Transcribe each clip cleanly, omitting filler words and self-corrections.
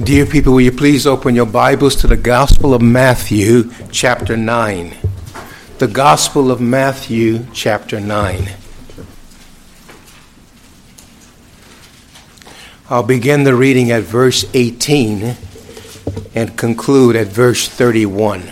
Dear people, will you please open your Bibles to the Gospel of Matthew, chapter 9. The Gospel of Matthew, chapter 9. I'll begin the reading at verse 18 and conclude at verse 31.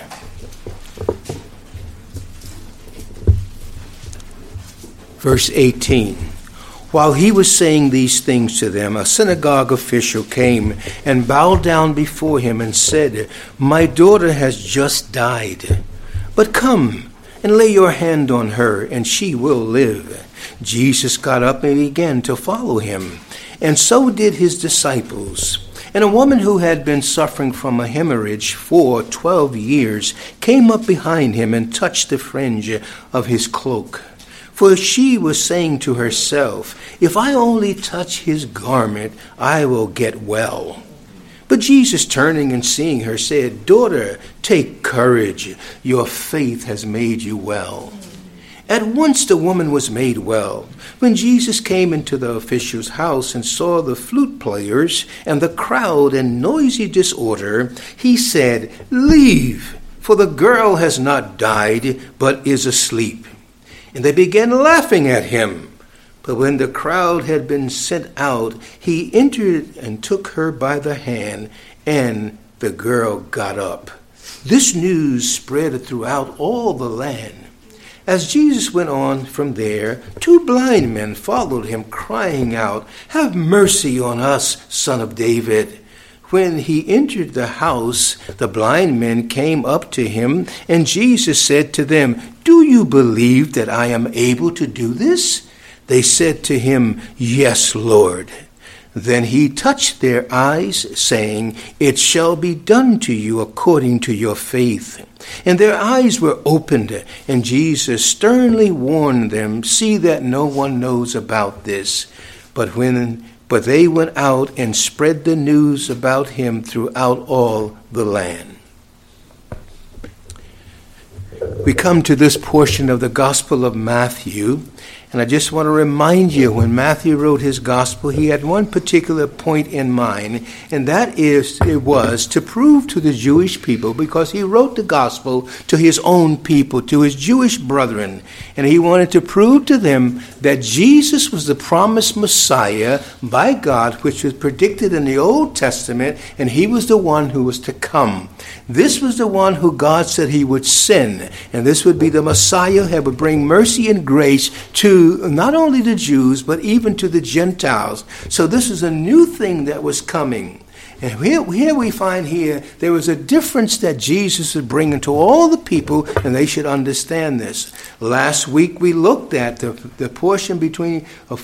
Verse 18. While he was saying these things to them, a synagogue official came and bowed down before him and said, "My daughter has just died, but come and lay your hand on her, and she will live." Jesus got up and began to follow him, and so did his disciples. And a woman who had been suffering from a hemorrhage for 12 years came up behind him and touched the fringe of his cloak. For she was saying to herself, "If I only touch his garment, I will get well." But Jesus, turning and seeing her, said, "Daughter, take courage. Your faith has made you well." At once the woman was made well. When Jesus came into the official's house and saw the flute players and the crowd in noisy disorder, he said, "Leave, for the girl has not died, but is asleep." And they began laughing at him. But when the crowd had been sent out, he entered and took her by the hand, and the girl got up. This news spread throughout all the land. As Jesus went on from there, 2 blind men followed him, crying out, "Have mercy on us, Son of David." When he entered the house, the blind men came up to him, and Jesus said to them, "Do you believe that I am able to do this?" They said to him, "Yes, Lord." Then he touched their eyes, saying, "It shall be done to you according to your faith." And their eyes were opened, and Jesus sternly warned them, "See that no one knows about this." But they went out and spread the news about him throughout all the land. We come to this portion of the Gospel of Matthew, and I just want to remind you, when Matthew wrote his Gospel, he had one particular point in mind, and that is, it was to prove to the Jewish people, because he wrote the Gospel to his own people, to his Jewish brethren, and he wanted to prove to them that Jesus was the promised Messiah by God, which was predicted in the Old Testament, and he was the one who was to come. This was the one who God said he would send, and this would be the Messiah who would bring mercy and grace to not only the Jews, but even to the Gentiles. So this is a new thing that was coming. And here we find here, there was a difference that Jesus is bringing to all the people, and they should understand this. Last week we looked at the portion between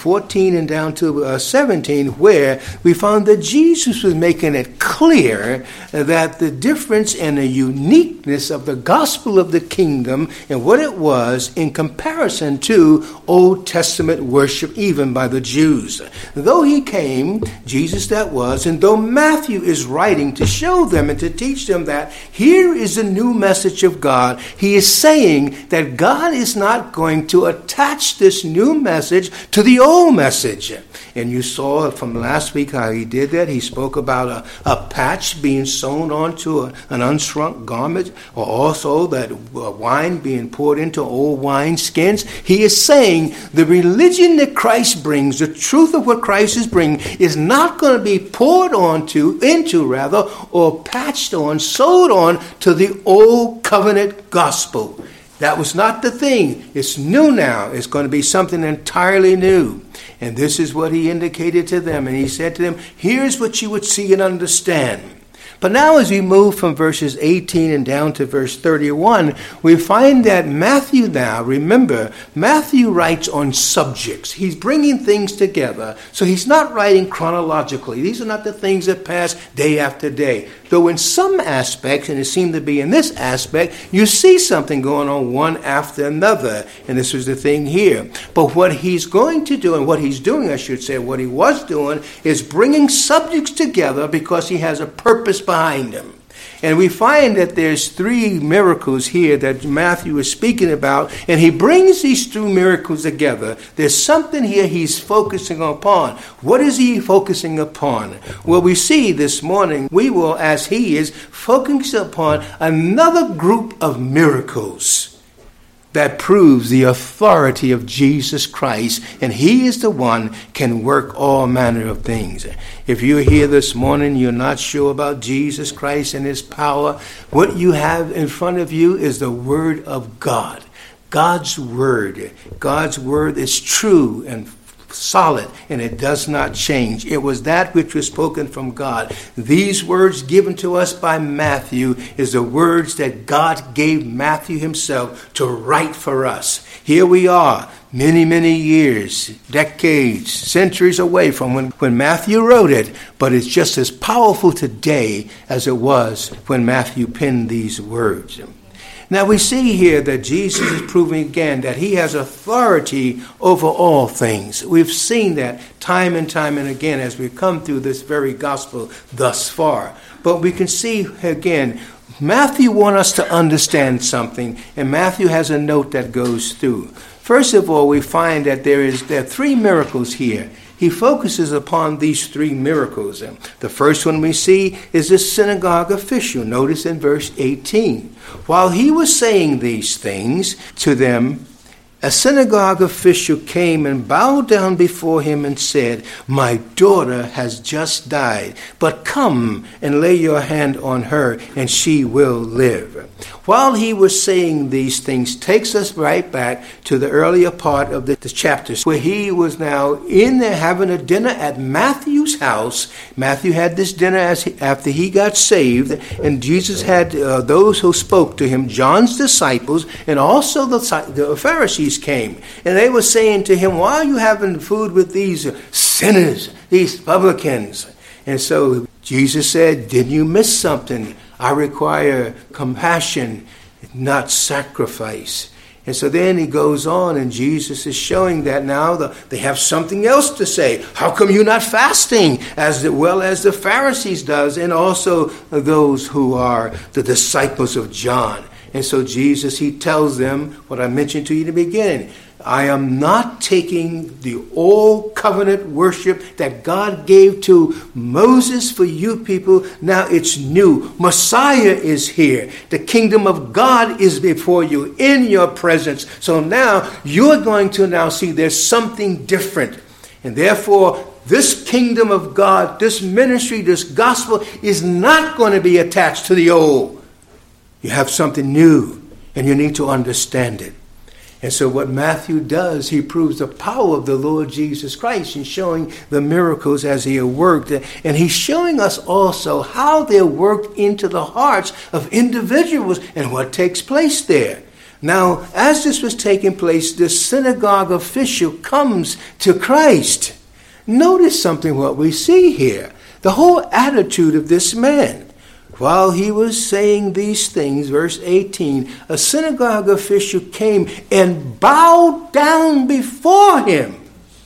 14 and down to 17, where we found that Jesus was making it clear that the difference and the uniqueness of the gospel of the kingdom and what it was in comparison to Old Testament worship, even by the Jews. Though he came, Jesus that was, and though Matthew is writing to show them and to teach them that here is the new message of God, he is saying that God is not going to attach this new message to the old message. And you saw from last week how he did that. He spoke about a patch being sewn onto an unshrunk garment, or also that wine being poured into old wine skins. He is saying the religion that Christ brings, the truth of what Christ is bringing, is not going to be poured into or patched on, sewed on to the old covenant gospel. That was not the thing. It's new now. It's going to be something entirely new. And this is what he indicated to them. And he said to them, here's what you would see and understand. But now as we move from verses 18 and down to verse 31, we find that Matthew now, remember, Matthew writes on subjects. He's bringing things together. So he's not writing chronologically. These are not the things that pass day after day. Though in some aspects, and it seemed to be in this aspect, you see something going on one after another. And this was the thing here. But what he's going to do, and what he's doing, I should say, what he was doing, is bringing subjects together because he has a purpose behind them. And we find that there's 3 miracles here that Matthew is speaking about, and he brings these 2 miracles together. There's something here he's focusing upon. What is he focusing upon? Well, we see this morning, we will, as he is, focus upon another group of miracles that proves the authority of Jesus Christ, and he is the one can work all manner of things. If you're here this morning, you're not sure about Jesus Christ and his power, what you have in front of you is the Word of God. God's Word. God's Word is true and solid, and it does not change. It was that which was spoken from God. These words given to us by Matthew is the words that God gave Matthew himself to write for us. Here we are, many years, decades, centuries away from when Matthew wrote it, but it's just as powerful today as it was when Matthew penned these words. Now we see here that Jesus is proving again that he has authority over all things. We've seen that time and time and again as we've come through this very gospel thus far. But we can see again, Matthew wants us to understand something, and Matthew has a note that goes through. First of all, we find that there are 3 miracles here. He focuses upon these 3 miracles. The first one we see is the synagogue official. Notice in verse 18. While he was saying these things to them, a synagogue official came and bowed down before him and said, "My daughter has just died, but come and lay your hand on her and she will live." While he was saying these things takes us right back to the earlier part of the chapters where he was now in there having a dinner at Matthew's house. Matthew had this dinner after he got saved, and Jesus had those who spoke to him, John's disciples, and also the Pharisees came. And they were saying to him, "Why are you having food with these sinners, these publicans?" And so Jesus said, "Didn't you miss something? I require compassion, not sacrifice." And so then he goes on, and Jesus is showing that now they have something else to say. How come you're not fasting as well as the Pharisees does, and also those who are the disciples of John? And so Jesus, he tells them what I mentioned to you in the beginning. I am not taking the old covenant worship that God gave to Moses for you people. Now it's new. Messiah is here. The kingdom of God is before you in your presence. So now you're going to now see there's something different. And therefore, this kingdom of God, this ministry, this gospel is not going to be attached to the old. You have something new, and you need to understand it. And so what Matthew does, he proves the power of the Lord Jesus Christ in showing the miracles as he had worked. And he's showing us also how they're worked into the hearts of individuals and what takes place there. Now, as this was taking place, the synagogue official comes to Christ. Notice something what we see here. The whole attitude of this man. While he was saying these things, verse 18, a synagogue official came and bowed down before him.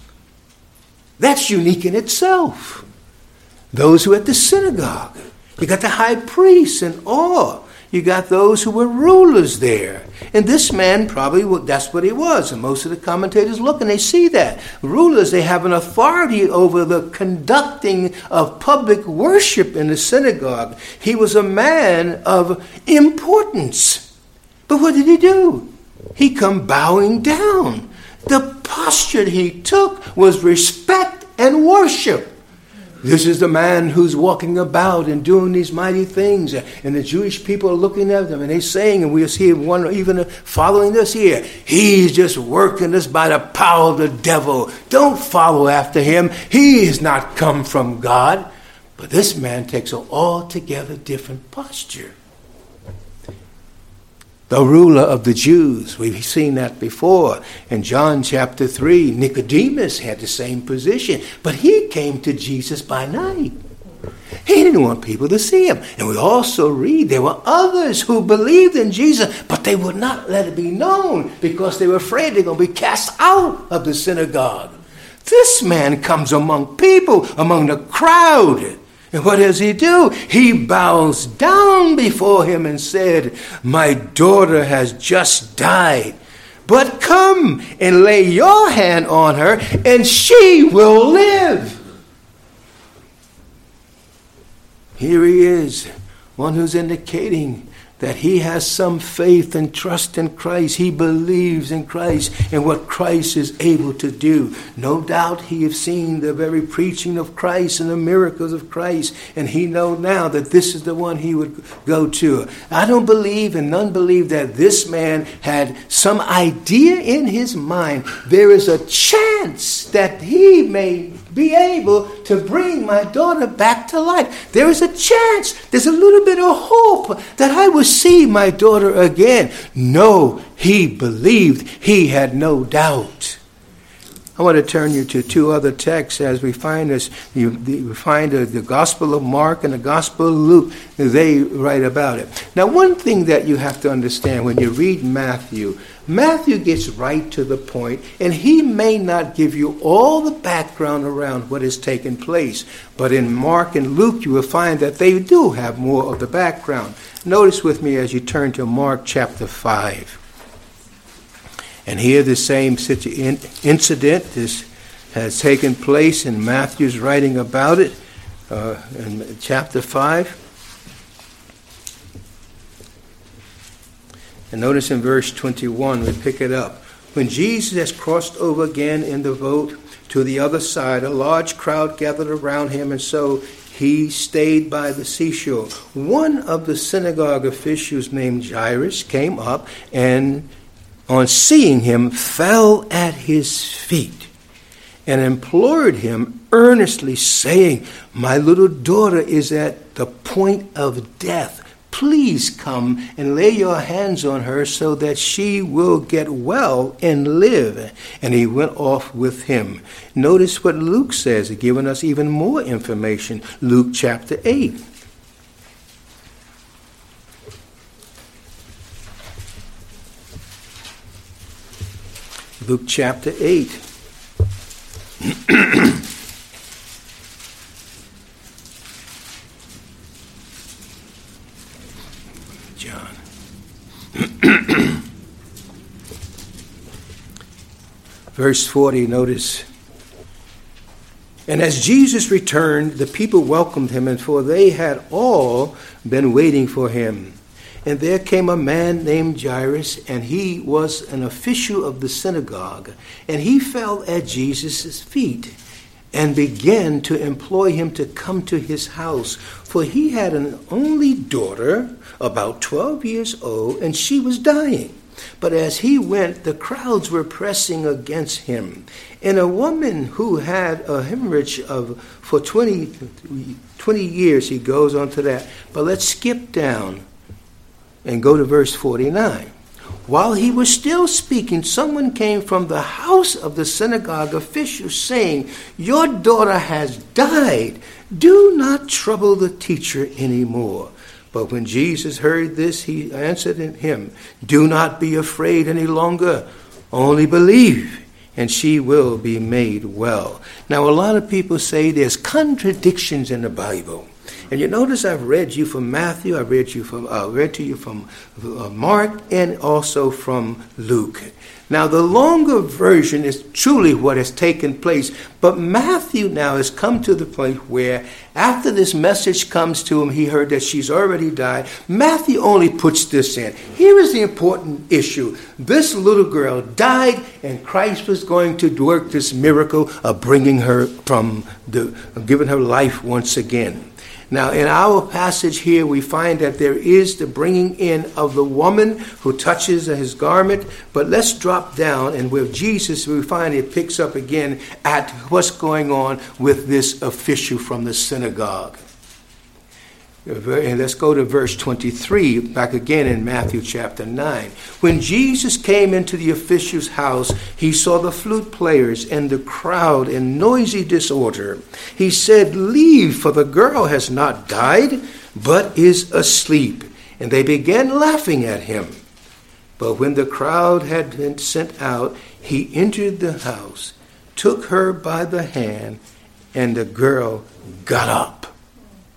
That's unique in itself. Those who were at the synagogue. You got the high priests and all. You got those who were rulers there. And this man probably, that's what he was. And most of the commentators look and they see that. Rulers, they have an authority over the conducting of public worship in the synagogue. He was a man of importance. But what did he do? He come bowing down. The posture he took was respect and worship. This is the man who's walking about and doing these mighty things. And the Jewish people are looking at them and they're saying, and we'll see one even following this here, he's just working this by the power of the devil. Don't follow after him. He is not come from God. But this man takes an altogether different posture. The ruler of the Jews, we've seen that before. In John chapter 3, Nicodemus had the same position, but he came to Jesus by night. He didn't want people to see him. And we also read there were others who believed in Jesus, but they would not let it be known because they were afraid they're going to be cast out of the synagogue. This man comes among people, among the crowd. And what does he do? He bows down before him and said, my daughter has just died. But come and lay your hand on her, and she will live. Here he is, one who's indicating that he has some faith and trust in Christ. He believes in Christ and what Christ is able to do. No doubt he has seen the very preaching of Christ and the miracles of Christ, and he knows now that this is the one he would go to. I don't believe, and none believe, that this man had some idea in his mind. There is a chance that he may be able to bring my daughter back to life. There is a chance. There's a little bit of hope that I will see my daughter again. No, he believed. He had no doubt. I want to turn you to two other texts as we find this. You find the Gospel of Mark and the Gospel of Luke. They write about it. Now, one thing that you have to understand when you read Matthew gets right to the point, and he may not give you all the background around what has taken place. But in Mark and Luke, you will find that they do have more of the background. Notice with me as you turn to Mark chapter 5. And here the same incident has taken place, and Matthew's writing about it in chapter 5. And notice in verse 21, we pick it up. When Jesus has crossed over again in the boat to the other side, a large crowd gathered around him, and so he stayed by the seashore. One of the synagogue officials named Jairus came up and, on seeing him, fell at his feet and implored him earnestly, saying, my little daughter is at the point of death. Please come and lay your hands on her so that she will get well and live. And he went off with him. Notice what Luke says, giving us even more information. Luke chapter 8. Luke chapter 8. John. Verse 40, notice. And as Jesus returned, the people welcomed him, and for they had all been waiting for him. And there came a man named Jairus, and he was an official of the synagogue. And he fell at Jesus' feet and began to implore him to come to his house. For he had an only daughter, about 12 years old, and she was dying. But as he went, the crowds were pressing against him. And a woman who had a hemorrhage for 20 years, he goes on to that. But let's skip down and go to verse 49. While he was still speaking, someone came from the house of the synagogue official, saying, your daughter has died. Do not trouble the teacher anymore. But when Jesus heard this, he answered him, do not be afraid any longer, only believe, and she will be made well. Now, a lot of people say there's contradictions in the Bible. And you notice I've read you from Matthew, I read to you from Mark, and also from Luke. Now, the longer version is truly what has taken place. But Matthew now has come to the point where after this message comes to him, he heard that she's already died. Matthew only puts this in. Here is the important issue. This little girl died, and Christ was going to work this miracle of bringing her giving her life once again. Now, in our passage here, we find that there is the bringing in of the woman who touches his garment. But let's drop down, and with Jesus, we find it picks up again at what's going on with this official from the synagogue. And let's go to verse 23, back again in Matthew chapter 9. When Jesus came into the official's house, he saw the flute players and the crowd in noisy disorder. He said, leave, for the girl has not died, but is asleep. And they began laughing at him. But when the crowd had been sent out, he entered the house, took her by the hand, and the girl got up.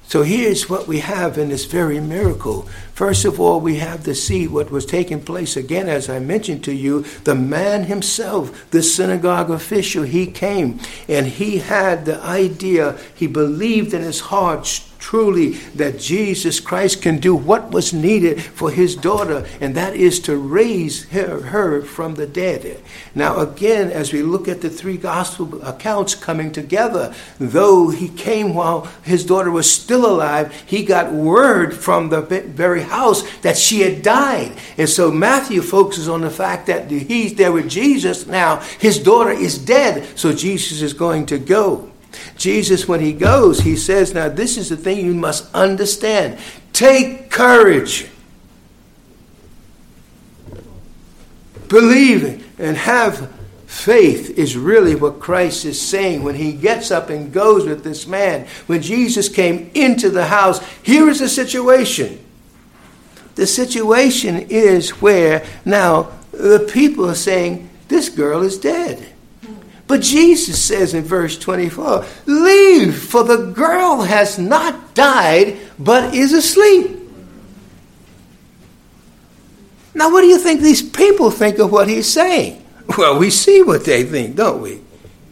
So here's what we have in this very miracle. First of all, we have to see what was taking place. Again, as I mentioned to you, the man himself, the synagogue official, he came and he had the idea, he believed in his heart truly that Jesus Christ can do what was needed for his daughter, and that is to raise her from the dead. Now again, as we look at the three gospel accounts coming together, though he came while his daughter was still alive, he got word from the very house that she had died. And so Matthew focuses on the fact that he's there with Jesus now. His daughter is dead, so Jesus is going to go. Jesus, when he goes, he says, now this is the thing you must understand. Take courage. Believe and have faith is really what Christ is saying when he gets up and goes with this man. When Jesus came into the house, here is the situation. The situation is where now the people are saying, this girl is dead. But Jesus says in verse 24, leave, for the girl has not died, but is asleep. Now, what do you think these people think of what he's saying? Well, we see what they think, don't we?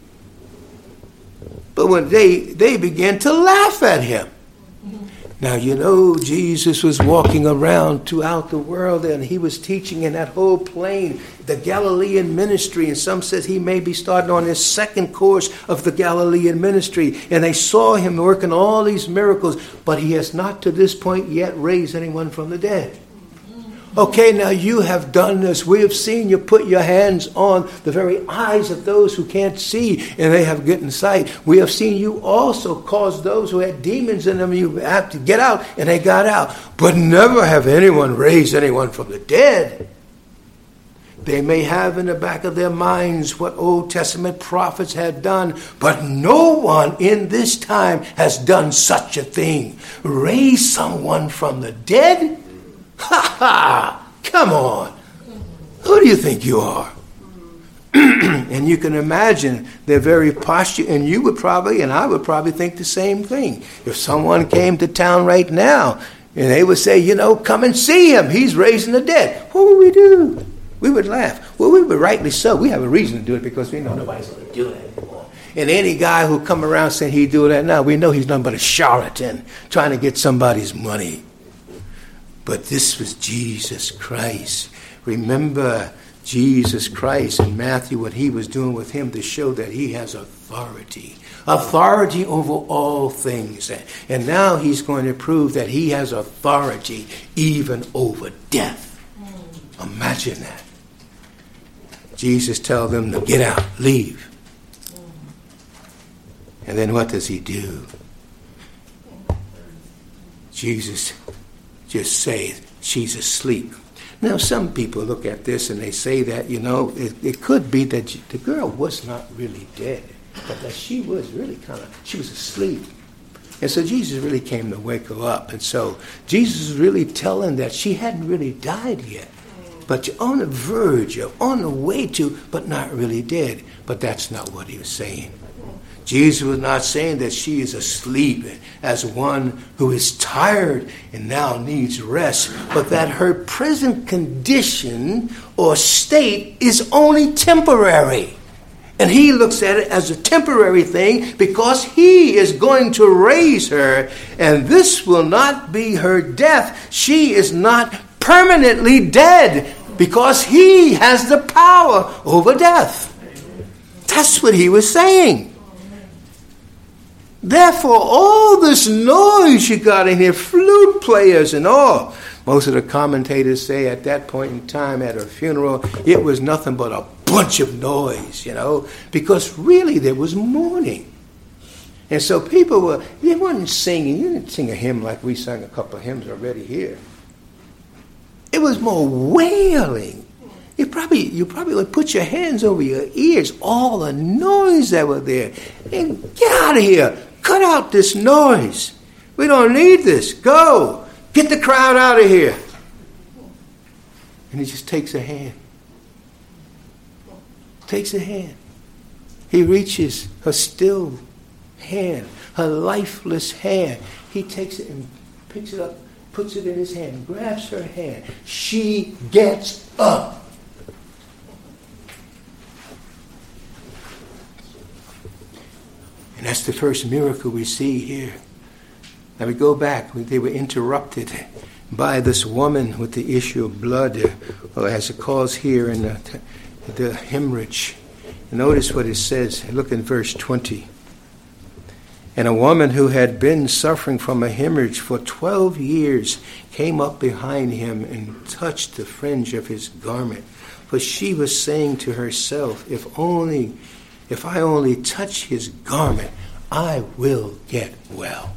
But when they begin to laugh at him. Now, you know, Jesus was walking around throughout the world and he was teaching in that whole plain, the Galilean ministry. And some says he may be starting on his second course of the Galilean ministry. And they saw him working all these miracles, but he has not to this point yet raised anyone from the dead. Okay, now you have done this. We have seen you put your hands on the very eyes of those who can't see and they have gotten sight. We have seen you also cause those who had demons in them, you have to get out, and they got out. But never have anyone raised anyone from the dead. They may have in the back of their minds what Old Testament prophets had done, but no one in this time has done such a thing. Raise someone from the dead? Ha ha! Come on. Who do you think you are? And you can imagine their very posture, and you would probably, and I would probably think the same thing. If someone came to town right now, and they would say, you know, come and see him. He's raising the dead. What would we do? We would laugh. Well, we would rightly so. We have a reason to do it because we know nobody's going to do it anymore. And any guy who come around saying he'd do that now, we know he's nothing but a charlatan trying to get somebody's money. But this was Jesus Christ. Remember Jesus Christ in Matthew, what he was doing with him to show that he has authority. Authority over all things. And now he's going to prove that he has authority even over death. Imagine that. Jesus tells them to get out, leave. And then what does he do? Jesus just say she's asleep. Now, some people look at this and they say that, you know, it could be that the girl was not really dead, but that she was really she was asleep. And so Jesus really came to wake her up. And so Jesus is really telling that she hadn't really died yet, but you're on the verge, you're on the way to, but not really dead. But that's not what he was saying. Jesus was not saying that she is asleep as one who is tired and now needs rest, but that her present condition or state is only temporary. And he looks at it as a temporary thing because he is going to raise her, and this will not be her death. She is not permanently dead because he has the power over death. That's what he was saying. Therefore, all this noise you got in here, flute players and all. Most of the commentators say at that point in time at her funeral, it was nothing but a bunch of noise, you know, because really there was mourning. And so people they weren't singing. You didn't sing a hymn like we sang a couple of hymns already here. It was more wailing. You probably would put your hands over your ears, all the noise that was there. And get out of here. Cut out this noise. We don't need this. Go. Get the crowd out of here. And he just takes a hand. Takes a hand. He reaches her still hand, her lifeless hand. He takes it and picks it up, puts it in his hand, grabs her hand. She gets up. And that's the first miracle we see here. Now we go back. They were interrupted by this woman with the issue of blood, or as it calls here in the hemorrhage. Notice what it says. Look in verse 20. And a woman who had been suffering from a hemorrhage for 12 years came up behind him and touched the fringe of his garment. For she was saying to herself, if I only touch his garment, I will get well.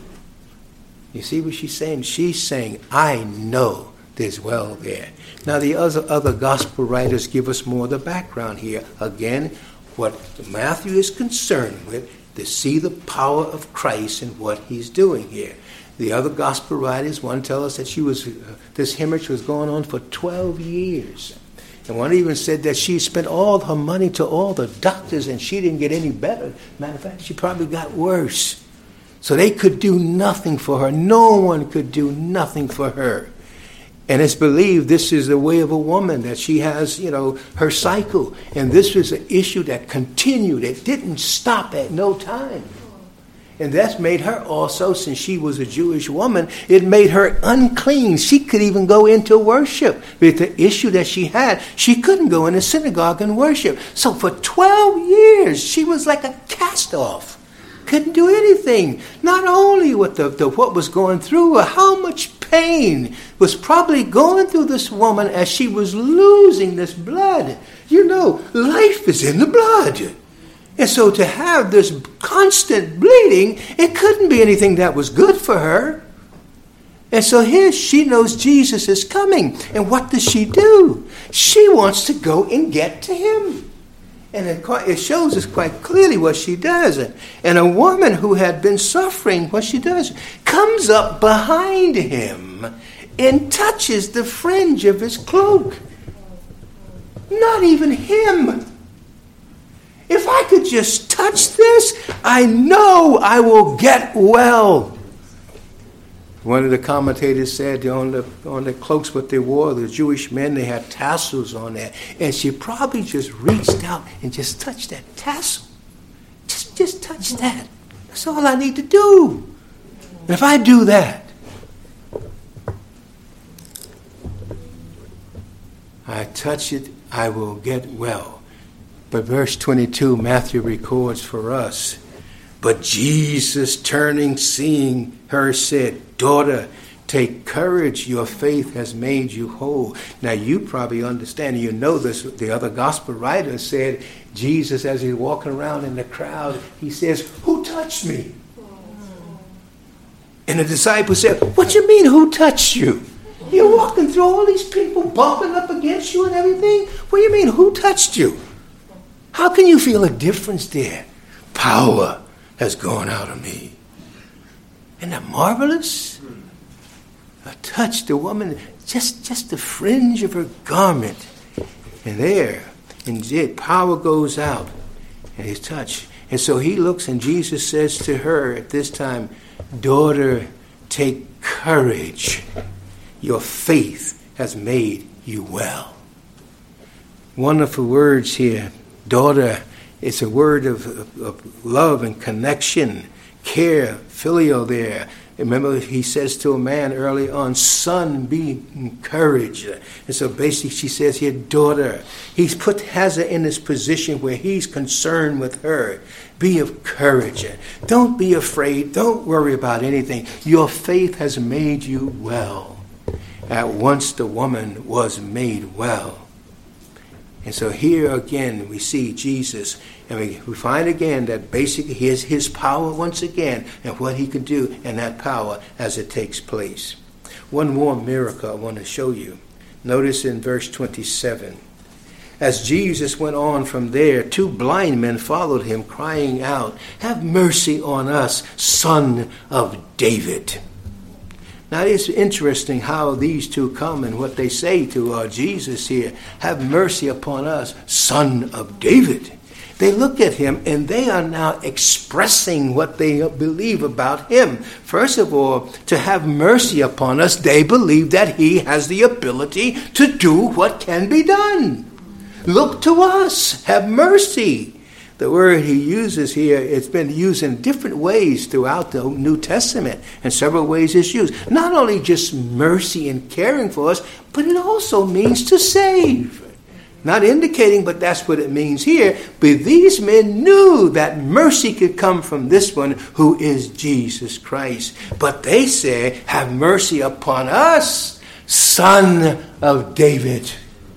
You see what she's saying? She's saying, I know there's well there. Now the other gospel writers give us more of the background here. Again, what Matthew is concerned with, to see the power of Christ and what he's doing here. The other gospel writers, one tell us that this hemorrhage was going on for 12 years. And one even said that she spent all her money to all the doctors and she didn't get any better. Matter of fact, she probably got worse. So they could do nothing for her. No one could do nothing for her. And it's believed this is the way of a woman, that she has, her cycle. And this was an issue that continued. It didn't stop at no time. And that's made her also, since she was a Jewish woman, it made her unclean. She could even go into worship. With the issue that she had, she couldn't go in a synagogue and worship. So for 12 years, she was like a cast-off. Couldn't do anything. Not only with what was going through her, how much pain was probably going through this woman as she was losing this blood. Life is in the blood. And so to have this constant bleeding, it couldn't be anything that was good for her. And so here she knows Jesus is coming. And what does she do? She wants to go and get to him. And it shows us quite clearly what she does. And a woman who had been suffering, what she does, comes up behind him and touches the fringe of his cloak. Not even him. If I could just touch this, I know I will get well. One of the commentators said on the cloaks what they wore, the Jewish men, they had tassels on there. And she probably just reached out and just touched that tassel. Just touch that. That's all I need to do. And if I do that, I touch it, I will get well. But verse 22, Matthew records for us, but Jesus turning, seeing her, said, Daughter, take courage, your faith has made you whole. Now you probably understand, you know this, the other gospel writers said, Jesus, as he's walking around in the crowd, he says, who touched me? And the disciples said, what you mean, who touched you? You're walking through all these people bumping up against you and everything. What do you mean, who touched you? How can you feel a difference there? Power has gone out of me. Isn't that marvelous? I touched the woman, just the fringe of her garment. And there, and power goes out. And he's touched. And so he looks and Jesus says to her at this time, Daughter, take courage. Your faith has made you well. Wonderful words here. Daughter, it's a word of love and connection, care, filial there. Remember, he says to a man early on, son, be encouraged. And so basically she says here, daughter. He's put Hazar in this position where he's concerned with her. Be of courage. Don't be afraid. Don't worry about anything. Your faith has made you well. At once the woman was made well. And so here again we see Jesus, and we find again that basically here's his power once again and what he can do in that power as it takes place. One more miracle I want to show you. Notice in verse 27. As Jesus went on from there, 2 blind men followed him, crying out, Have mercy on us, Son of David. Now it's interesting how these two come and what they say to Jesus here. Have mercy upon us, Son of David. They look at him and they are now expressing what they believe about him. First of all, to have mercy upon us, they believe that he has the ability to do what can be done. Look to us, have mercy. The word he uses here, it's been used in different ways throughout the New Testament. In several ways it's used. Not only just mercy and caring for us, but it also means to save. Not indicating, but that's what it means here. But these men knew that mercy could come from this one who is Jesus Christ. But they say, have mercy upon us, Son of David.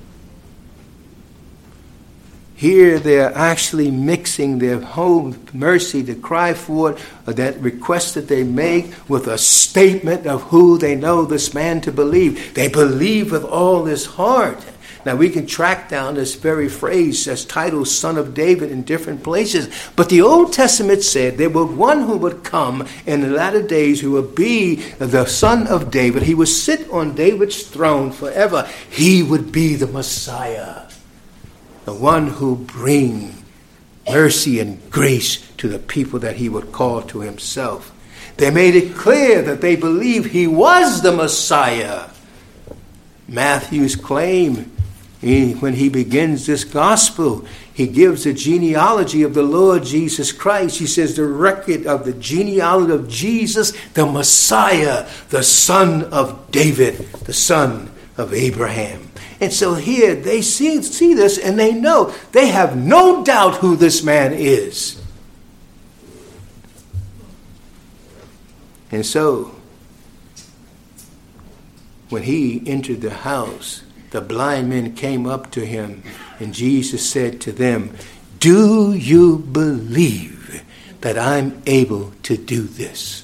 Here they're actually mixing their whole mercy, the cry for it, or that request that they make, with a statement of who they know this man to believe. They believe with all this heart. Now we can track down this very phrase as titled Son of David in different places. But the Old Testament said there was one who would come in the latter days who would be the Son of David. He would sit on David's throne forever. He would be the Messiah. The one who bring mercy and grace to the people that he would call to himself. They made it clear that they believed he was the Messiah. Matthew's claim, when he begins this gospel, he gives the genealogy of the Lord Jesus Christ. He says the record of the genealogy of Jesus, the Messiah, the son of David, the son of Abraham. And so here they see this and they know, they have no doubt who this man is. And so, when he entered the house, the blind men came up to him and Jesus said to them, do you believe that I'm able to do this?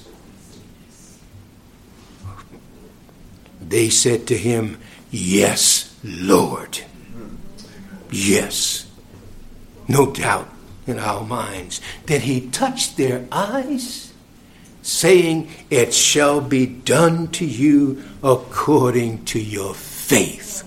They said to him, yes, Lord. Yes. No doubt in our minds. Then he touched their eyes, saying, it shall be done to you according to your faith.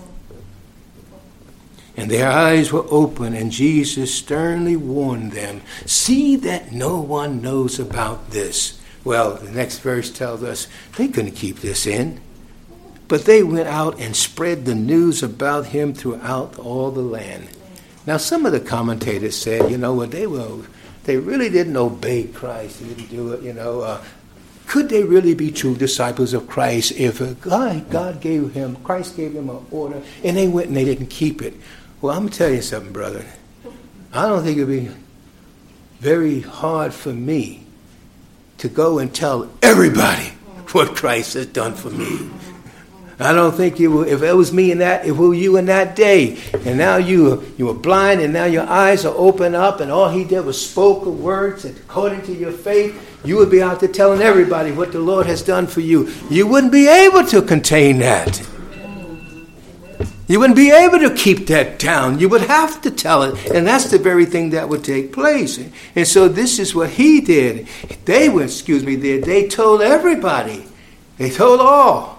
And their eyes were open, and Jesus sternly warned them, see that no one knows about this. Well, the next verse tells us they couldn't keep this in. But they went out and spread the news about him throughout all the land. Now, some of the commentators said, they really didn't obey Christ. They didn't do it, Could they really be true disciples of Christ if Christ gave them an order and they went and they didn't keep it? Well, I'm going to tell you something, brother. I don't think it would be very hard for me to go and tell everybody what Christ has done for me. I don't think you will. If it was me in that, it was you in that day. And now you were blind, and now your eyes are open up, and all he did was spoke of words according to your faith. You would be out there telling everybody what the Lord has done for you. You wouldn't be able to contain that. You wouldn't be able to keep that down. You would have to tell it. And that's the very thing that would take place. And so this is what he did. They told everybody. They told all.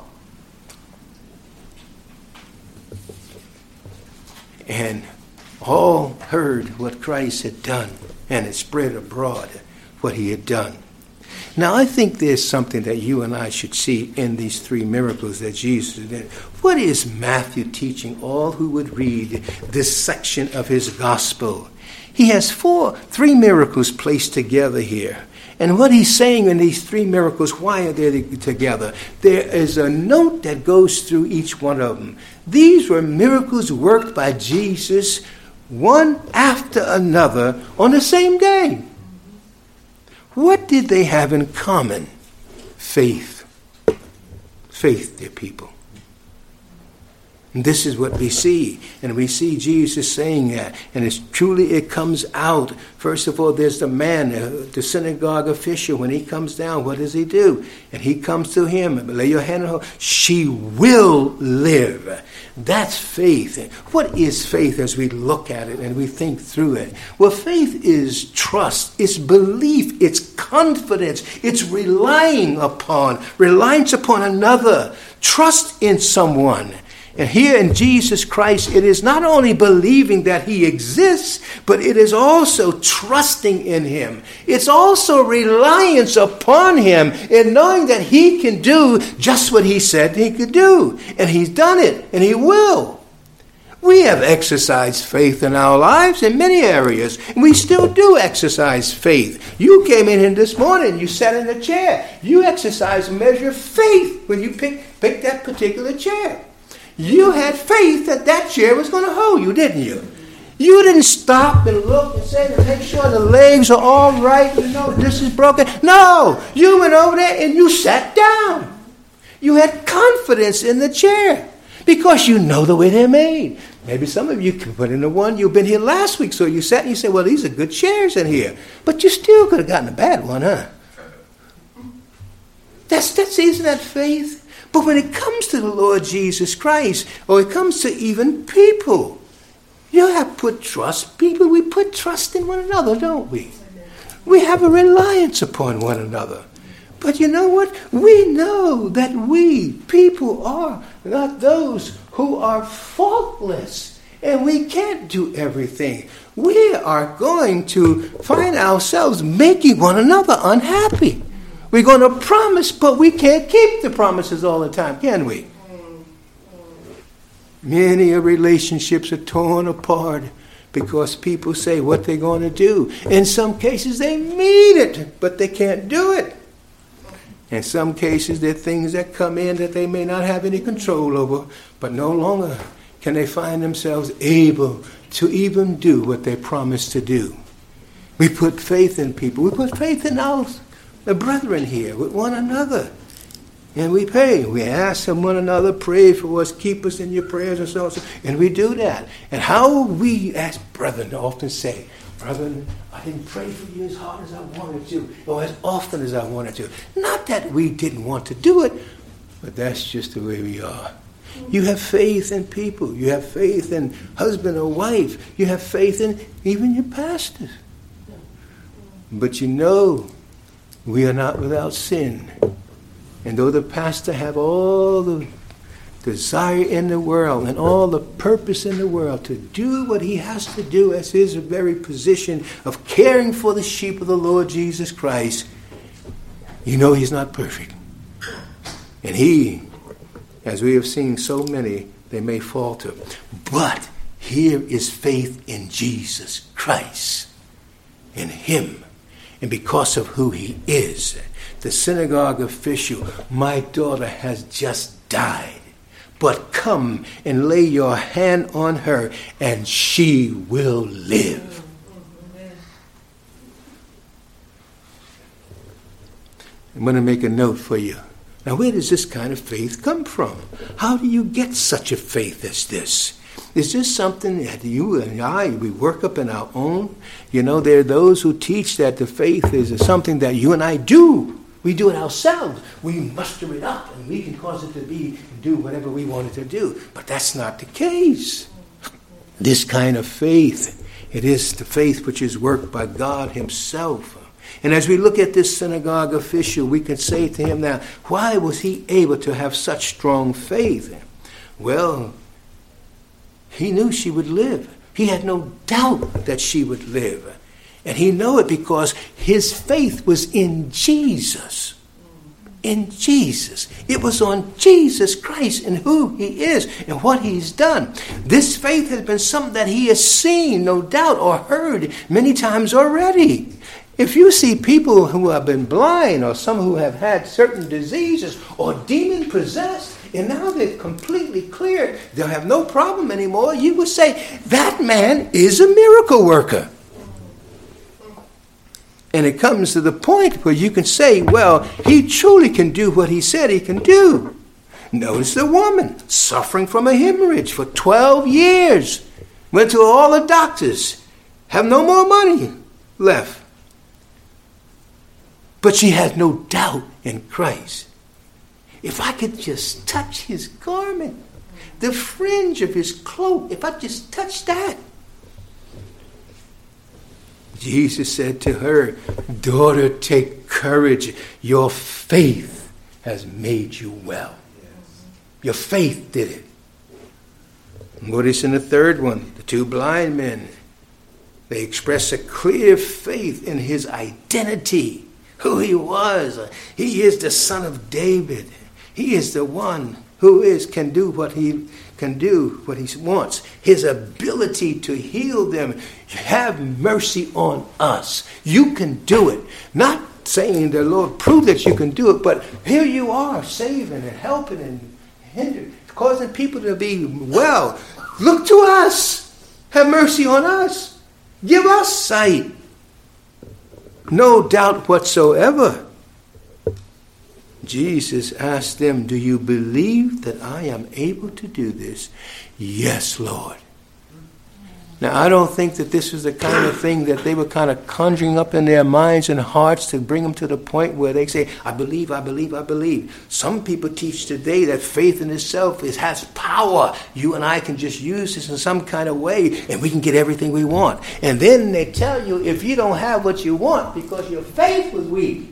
And all heard what Christ had done, and it spread abroad what he had done. Now, I think there's something that you and I should see in these three miracles that Jesus did. What is Matthew teaching all who would read this section of his gospel? He has three miracles placed together here. And what he's saying in these three miracles, why are they together? There is a note that goes through each one of them. These were miracles worked by Jesus, one after another, on the same day. What did they have in common? Faith. Faith, dear people. And this is what we see. And we see Jesus saying that. And it comes out. First of all, there's the man, the synagogue official. When he comes down, what does he do? And he comes to him. Lay your hand on her. She will live. That's faith. What is faith as we look at it and we think through it? Well, faith is trust. It's belief. It's confidence. It's reliance upon another. Trust in someone. And here in Jesus Christ, it is not only believing that he exists, but it is also trusting in him. It's also reliance upon him and knowing that he can do just what he said he could do. And he's done it, and he will. We have exercised faith in our lives in many areas, and we still do exercise faith. You came in here this morning, you sat in a chair. You exercised a measure of faith when you picked that particular chair. You had faith that that chair was going to hold you, didn't you? You didn't stop and look and say to make sure the legs are all right, this is broken. No, you went over there and you sat down. You had confidence in the chair because you know the way they're made. Maybe some of you can put in the one, you've been here last week, so you sat and you said, well, these are good chairs in here. But you still could have gotten a bad one, huh? Isn't that faith? But when it comes to the Lord Jesus Christ, or it comes to even people, you have put trust. People, we put trust in one another, don't we? We have a reliance upon one another. But you know what? We know that we, people, are not those who are faultless. And we can't do everything. We are going to find ourselves making one another unhappy. We're going to promise, but we can't keep the promises all the time, can we? Many relationships are torn apart because people say what they're going to do. In some cases, they mean it, but they can't do it. In some cases, there are things that come in that they may not have any control over, but no longer can they find themselves able to even do what they promised to do. We put faith in people. We put faith in the brethren here with one another. And we pray. We ask one another, pray for us, keep us in your prayers and so on. And we do that. And how we, as brethren, often say, brethren, I didn't pray for you as hard as I wanted to, or as often as I wanted to. Not that we didn't want to do it, but that's just the way we are. You have faith in people. You have faith in husband or wife. You have faith in even your pastors. But you know, we are not without sin. And though the pastor have all the desire in the world and all the purpose in the world to do what he has to do as his very position of caring for the sheep of the Lord Jesus Christ, you know he's not perfect. And he, as we have seen so many, they may falter. But here is faith in Jesus Christ, in him, and because of who he is. The synagogue official, my daughter has just died, but come and lay your hand on her and she will live. I'm going to make a note for you. Now, where does this kind of faith come from? How do you get such a faith as this? Is this something that you and I, we work up in our own? You know, there are those who teach that the faith is something that you and I do. We do it ourselves. We muster it up and we can cause it to be, do whatever we want it to do. But that's not the case. This kind of faith, it is the faith which is worked by God himself. And as we look at this synagogue official, we can say to him now, why was he able to have such strong faith? Well, he knew she would live. He had no doubt that she would live. And he knew it because his faith was in Jesus. In Jesus. It was on Jesus Christ and who he is and what he's done. This faith has been something that he has seen, no doubt, or heard many times already. If you see people who have been blind or some who have had certain diseases or demon-possessed, and now they're completely clear, they'll have no problem anymore, you would say, that man is a miracle worker. And it comes to the point where you can say, well, he truly can do what he said he can do. Notice the woman suffering from a hemorrhage for 12 years. Went to all the doctors. Have no more money left. But she had no doubt in Christ. If I could just touch his garment, the fringe of his cloak, if I just touch that. Jesus said to her, daughter, take courage. Your faith has made you well. Your faith did it. Notice in the third one, the two blind men. They express a clear faith in his identity, who he was. He is the son of David. He is the one who can do what he wants. His ability to heal them. Have mercy on us. You can do it. Not saying the Lord, prove that you can do it, but here you are, saving and helping and hindering, causing people to be well. Look to us. Have mercy on us. Give us sight. No doubt whatsoever. Jesus asked them, do you believe that I am able to do this? Yes, Lord. Now, I don't think that this was the kind of thing that they were kind of conjuring up in their minds and hearts to bring them to the point where they say, I believe, I believe, I believe. Some people teach today that faith in itself has power. You and I can just use this in some kind of way and we can get everything we want. And then they tell you if you don't have what you want because your faith was weak.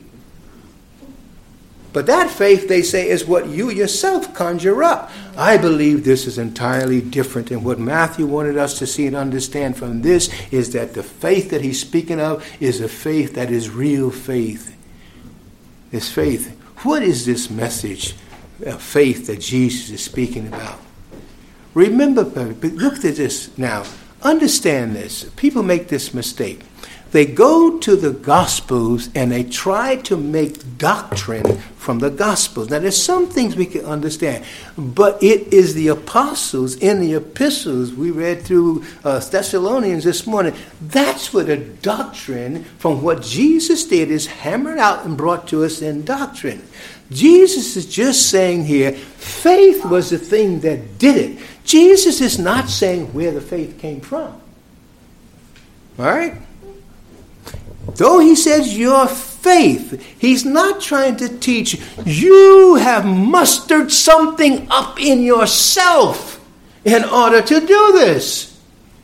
But that faith, they say, is what you yourself conjure up. I believe this is entirely different. And what Matthew wanted us to see and understand from this is that the faith that he's speaking of is a faith that is real faith. This faith. What is this message of faith that Jesus is speaking about? Remember, look at this now. Understand this. People make this mistake. They go to the Gospels and they try to make doctrine from the Gospels. Now, there's some things we can understand, but it is the apostles in the epistles we read through Thessalonians this morning. That's where the doctrine from what Jesus did is hammered out and brought to us in doctrine. Jesus is just saying here, faith was the thing that did it. Jesus is not saying where the faith came from. All right? Though he says your faith, he's not trying to teach you have mustered something up in yourself in order to do this.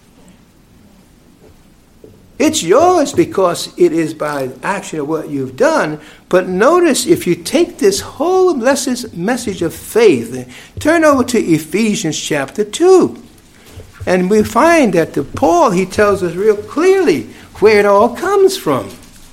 It's yours because it is by action of what you've done. But notice if you take this whole message of faith, turn over to Ephesians chapter 2. And we find that Paul, he tells us real clearly where it all comes from.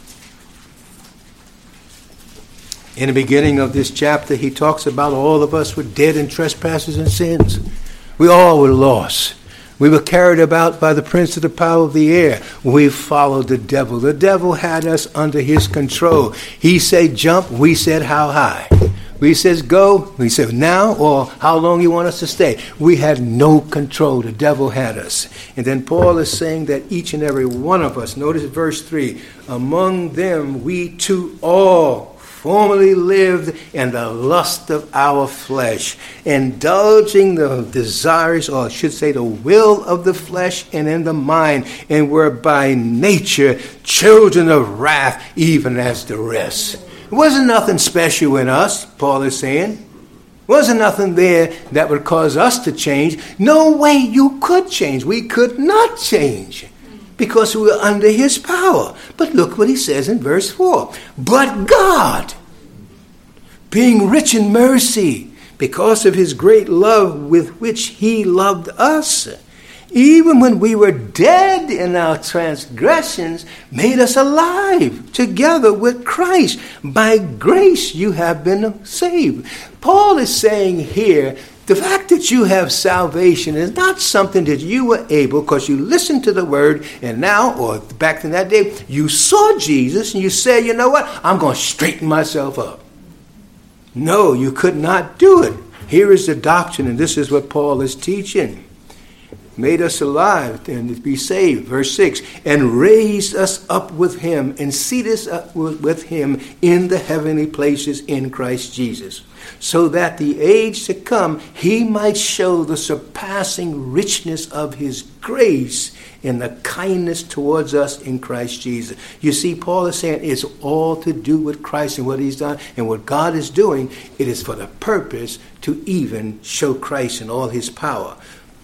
In the beginning of this chapter, he talks about all of us were dead in trespasses and sins. We all were lost. We were carried about by the prince of the power of the air. We followed the devil. The devil had us under his control. He said jump, we said how high. We says go, we said now, or how long you want us to stay. We had no control. The devil had us. And then Paul is saying that each and every one of us, notice verse 3, among them we too all formerly lived in the lust of our flesh, indulging the desires, or I should say the will of the flesh and in the mind, and were by nature children of wrath, even as the rest. It wasn't nothing special in us, Paul is saying. Wasn't nothing there that would cause us to change. No way you could change. We could not change because we were under his power. But look what he says in verse 4. But God, being rich in mercy, because of his great love with which he loved us, even when we were dead in our transgressions, made us alive together with Christ. By grace you have been saved. Paul is saying here, the fact that you have salvation is not something that you were able, because you listened to the word, and now, or back in that day, you saw Jesus and you said, you know what, I'm going to straighten myself up. No, you could not do it. Here is the doctrine, and this is what Paul is teaching. Made us alive and be saved. Verse 6, and raised us up with him and seated us up with him in the heavenly places in Christ Jesus, so that the age to come he might show the surpassing richness of his grace in the kindness towards us in Christ Jesus. You see, Paul is saying it's all to do with Christ and what he's done, and what God is doing, it is for the purpose to even show Christ in all his power.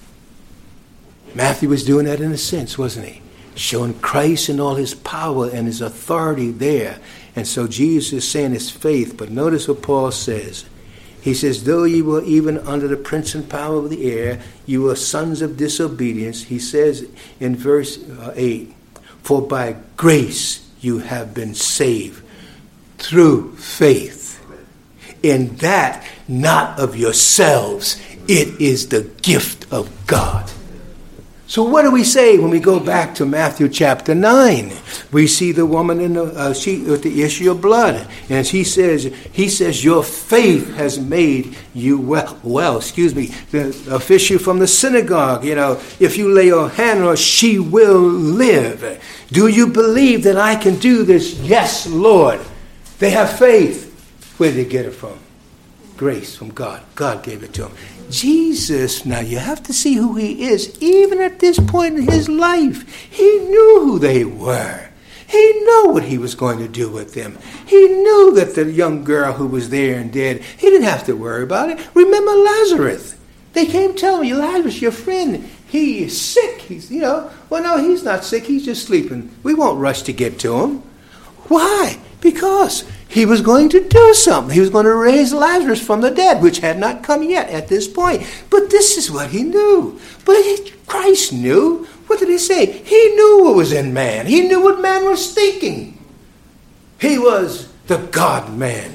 Matthew was doing that in a sense, wasn't he? Showing Christ in all his power and his authority there. And so Jesus is saying his faith. But notice what Paul says. He says, though you were even under the prince and power of the air, you were sons of disobedience. He says in verse 8, for by grace you have been saved through faith. In that, not of yourselves, it is the gift of God. So what do we say when we go back to Matthew chapter 9? We see the woman in with the issue of blood. And he says, your faith has made you well. The official from the synagogue, if you lay your hand on her, she will live. Do you believe that I can do this? Yes, Lord. They have faith. Where did they get it from? Grace from God. God gave it to them. Jesus, now you have to see who he is. Even at this point in his life, he knew who they were. He knew what he was going to do with them. He knew that the young girl who was there and dead, he didn't have to worry about it. Remember Lazarus. They came telling me, Lazarus, your friend, he is sick. He's, well, no, he's not sick. He's just sleeping. We won't rush to get to him. Why? Because he was going to do something. He was going to raise Lazarus from the dead, which had not come yet at this point. But this is what he knew. But Christ knew. What did he say? He knew what was in man. He knew what man was thinking. He was the God-man.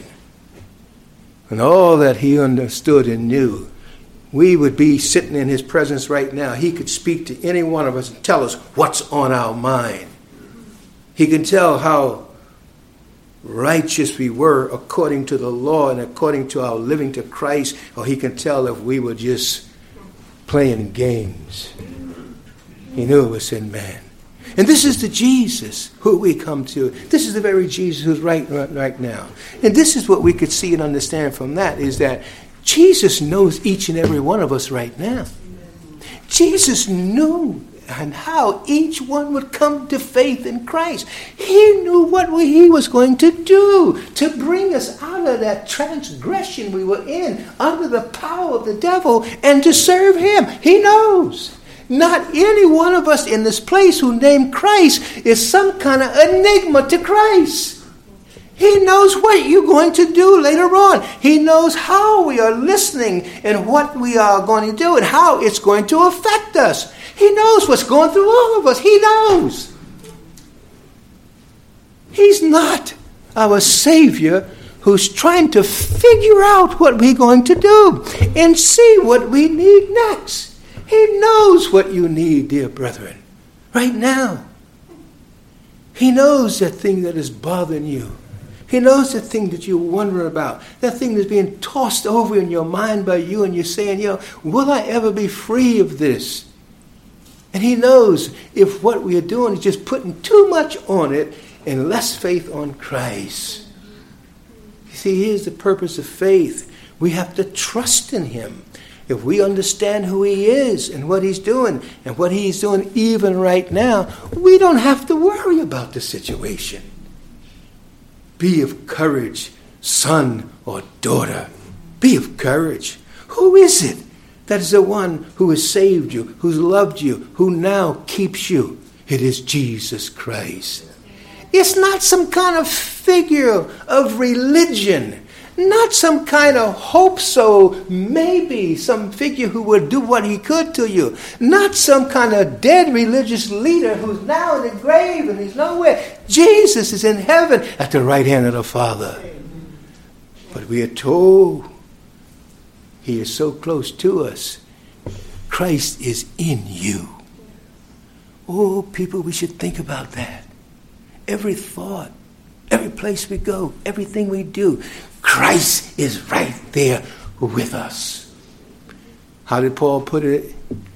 And all that he understood and knew, we would be sitting in his presence right now. He could speak to any one of us and tell us what's on our mind. He can tell how righteous we were according to the law and according to our living to Christ, or he can tell if we were just playing games. He knew it was in man. And this is the Jesus who we come to. This is the very Jesus who's right now. And this is what we could see and understand from that, is that Jesus knows each and every one of us right now. Jesus knew and how each one would come to faith in Christ. He knew what he was going to do to bring us out of that transgression we were in, under the power of the devil, and to serve him. He knows. Not any one of us in this place who named Christ is some kind of enigma to Christ. He knows what you're going to do later on. He knows how we are listening and what we are going to do and how it's going to affect us. He knows what's going through all of us. He knows. He's not our Savior who's trying to figure out what we're going to do and see what we need next. He knows what you need, dear brethren, right now. He knows that thing that is bothering you. He knows the thing that you're wondering about, that thing that's being tossed over in your mind by you, and you're saying, will I ever be free of this? And he knows if what we are doing is just putting too much on it and less faith on Christ. You see, here's the purpose of faith. We have to trust in him. If we understand who he is and what he's doing even right now, we don't have to worry about the situation. Be of courage, son or daughter. Be of courage. Who is it that is the one who has saved you, who's loved you, who now keeps you? It is Jesus Christ. It's not some kind of figure of religion. Not some kind of hope so maybe some figure who would do what he could to you. Not some kind of dead religious leader who's now in the grave and he's nowhere. Jesus is in heaven at the right hand of the Father. But we are told he is so close to us. Christ is in you. Oh, people, we should think about that. Every thought, every place we go, everything we do, Christ is right there with us. How did Paul put it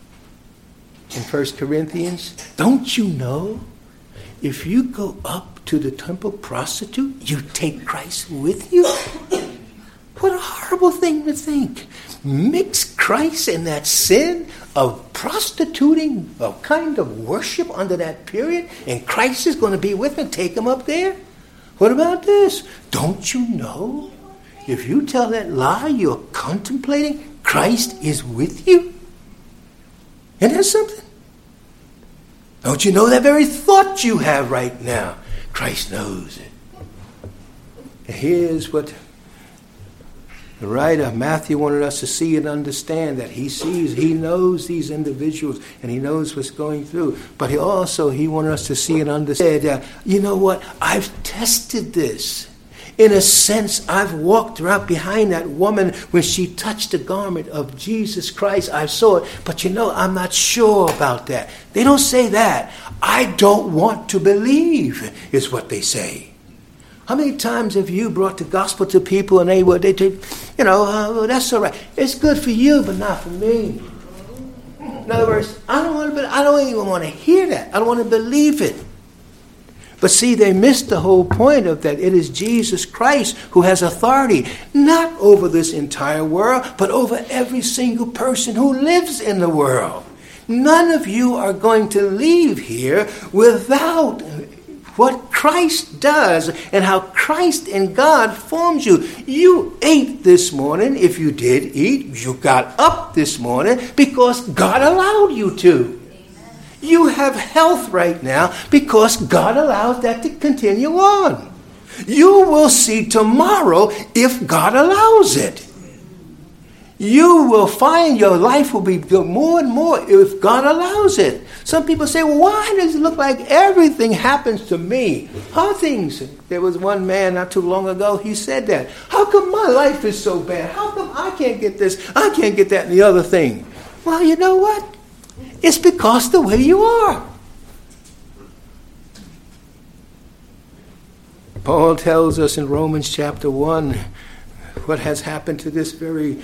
in 1 Corinthians? Don't you know, if you go up to the temple prostitute, you take Christ with you? What a horrible thing to think. Mix Christ in that sin of prostituting, a kind of worship under that period, and Christ is going to be with him, take him up there? What about this? Don't you know? If you tell that lie, you're contemplating Christ is with you. Isn't that something? Don't you know that very thought you have right now? Christ knows it. And here's what The writer, Matthew, wanted us to see and understand that he knows these individuals, and he knows what's going through. But he wanted us to see and understand that, you know what, I've tested this. In a sense, I've walked right behind that woman when she touched the garment of Jesus Christ. I saw it, but I'm not sure about that. They don't say that. I don't want to believe, is what they say. How many times have you brought the gospel to people and that's all right. It's good for you, but not for me. In other words, I don't even want to hear that. I don't want to believe it. But see, they missed the whole point of that. It is Jesus Christ who has authority, not over this entire world, but over every single person who lives in the world. None of you are going to leave here without what Christ does and how Christ and God forms you. You ate this morning. If you did eat, you got up this morning because God allowed you to. You have health right now because God allows that to continue on. You will see tomorrow if God allows it. You will find your life will be more and more if God allows it. Some people say, well, why does it look like everything happens to me? How things? There was one man not too long ago, he said that. How come my life is so bad? How come I can't get this? I can't get that and the other thing. Well, you know what? It's because the way you are. Paul tells us in Romans chapter 1 what has happened to this very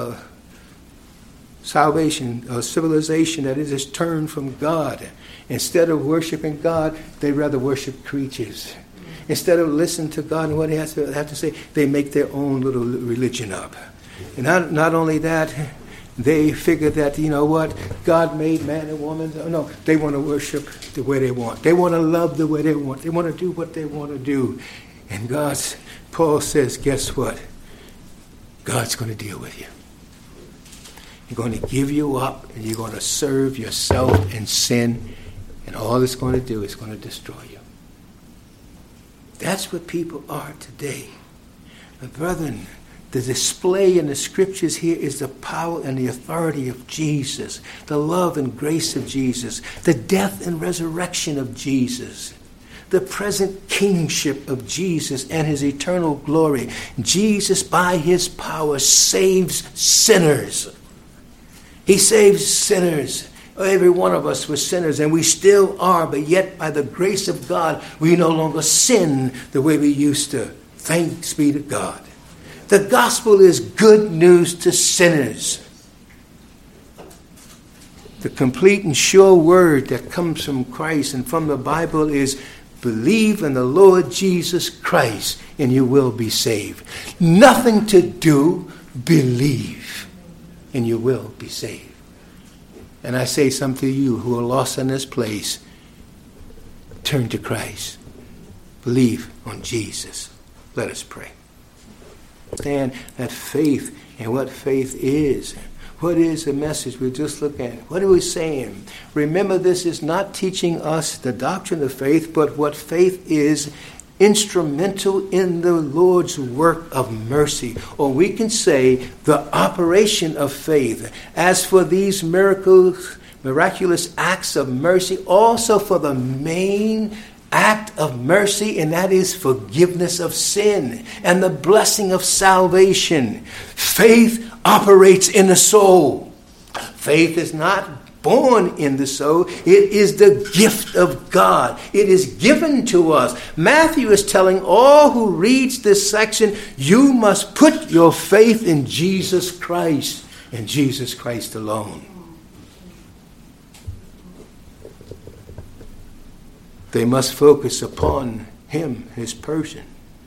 civilization that it has turned from God. Instead of worshiping God, they rather worship creatures. Instead of listening to God and what He has to say, they make their own little religion up. And not only that, they figure that, God made man and woman. No, they want to worship the way they want. They want to love the way they want. They want to do what they want to do. And Paul says, guess what? God's going to deal with you. He's going to give you up, and you're going to serve yourself in sin, and all it's going to do is going to destroy you. That's what people are today. But brethren, the display in the scriptures here is the power and the authority of Jesus, the love and grace of Jesus, the death and resurrection of Jesus, the present kingship of Jesus and his eternal glory. Jesus, by his power, saves sinners. He saves sinners. Every one of us was sinners, and we still are, but yet by the grace of God, we no longer sin the way we used to. Thanks be to God. The gospel is good news to sinners. The complete and sure word that comes from Christ and from the Bible is, believe in the Lord Jesus Christ and you will be saved. Nothing to do, believe and you will be saved. And I say something to you who are lost in this place, turn to Christ. Believe on Jesus. Let us pray. Understand that faith and what faith is. What is the message we just looked at? What are we saying? Remember, this is not teaching us the doctrine of faith, but what faith is, instrumental in the Lord's work of mercy. Or we can say the operation of faith. As for these miraculous acts of mercy, also for the main act of mercy, and that is forgiveness of sin and the blessing of salvation. Faith operates in the soul. Faith is not born in the soul. It is the gift of God. It is given to us. Matthew is telling all who reads this section, you must put your faith in Jesus Christ and Jesus Christ alone. They must focus upon him, his person.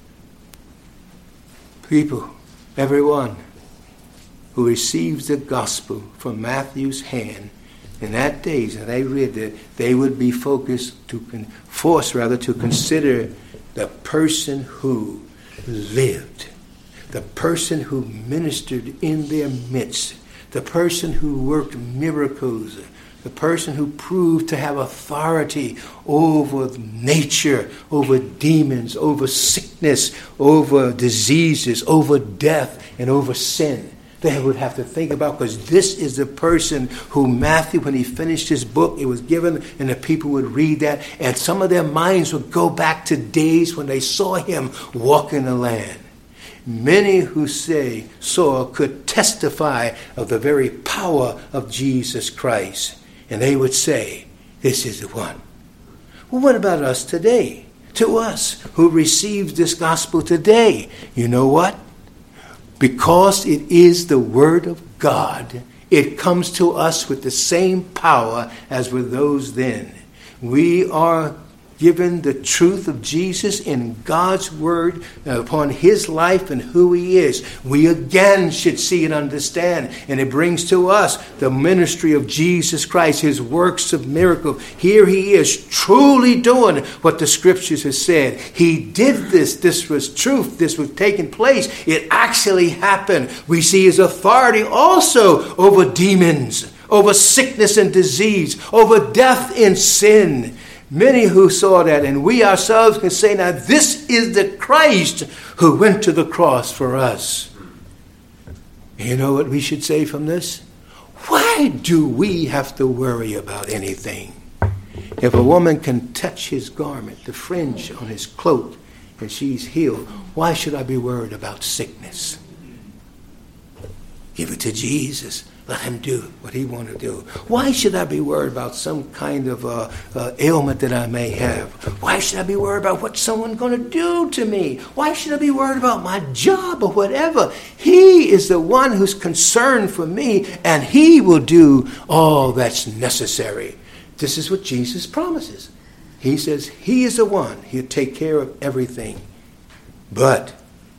People, everyone who receives the gospel from Matthew's hand, in that days, and they read that, they would be forced to consider the person who lived, the person who ministered in their midst, the person who worked miracles, the person who proved to have authority over nature, over demons, over sickness, over diseases, over death, and over sin. They would have to think about, because this is the person who Matthew, when he finished his book, it was given, and the people would read that, and some of their minds would go back to days when they saw him walking the land. Many who saw could testify of the very power of Jesus Christ. And they would say, this is the one. Well, what about us today? To us who receive this gospel today, you know what? Because it is the word of God, it comes to us with the same power as with those then. We are given the truth of Jesus in God's word upon his life and who he is. We again should see and understand. And it brings to us the ministry of Jesus Christ, his works of miracle. Here he is truly doing what the scriptures have said. He did this. This was truth. This was taking place. It actually happened. We see his authority also over demons, over sickness and disease, over death and sin. Many who saw that, and we ourselves can say, now this is the Christ who went to the cross for us. You know what we should say from this? Why do we have to worry about anything? If a woman can touch his garment, the fringe on his cloak, and she's healed, why should I be worried about sickness? Give it to Jesus. Let him do what he wants to do. Why should I be worried about some kind of ailment that I may have? Why should I be worried about what someone's going to do to me? Why should I be worried about my job or whatever? He is the one who's concerned for me, and he will do all that's necessary. This is what Jesus promises. He says he is the one. He'll take care of everything. But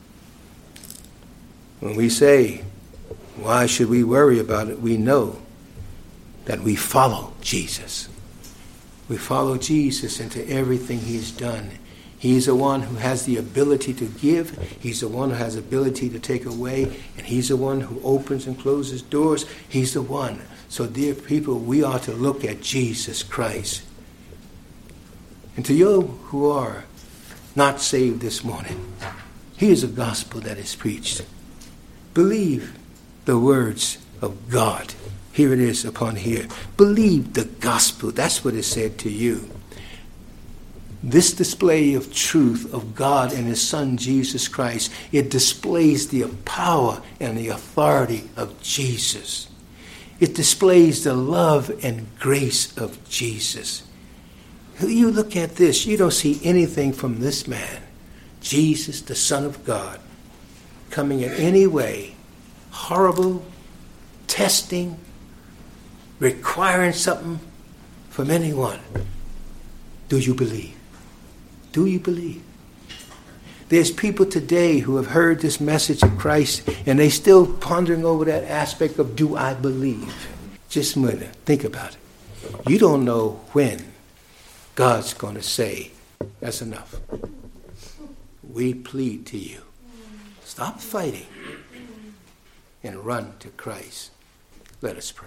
when we say, why should we worry about it? We know that we follow Jesus. We follow Jesus into everything he's done. He's the one who has the ability to give. He's the one who has the ability to take away. And he's the one who opens and closes doors. He's the one. So, dear people, we are to look at Jesus Christ. And to you who are not saved this morning, here's a gospel that is preached. Believe the words of God. Here it is upon here. Believe the gospel. That's what it said to you. This display of truth of God and his son Jesus Christ, it displays the power and the authority of Jesus. It displays the love and grace of Jesus. You look at this, you don't see anything from this man, Jesus, the Son of God, coming in any way horrible, testing, requiring something from anyone. Do you believe? Do you believe? There's people today who have heard this message of Christ and they still pondering over that aspect of, do I believe? Just a minute, think about it. You don't know when God's going to say, that's enough. We plead to you. Stop fighting and run to Christ. Let us pray.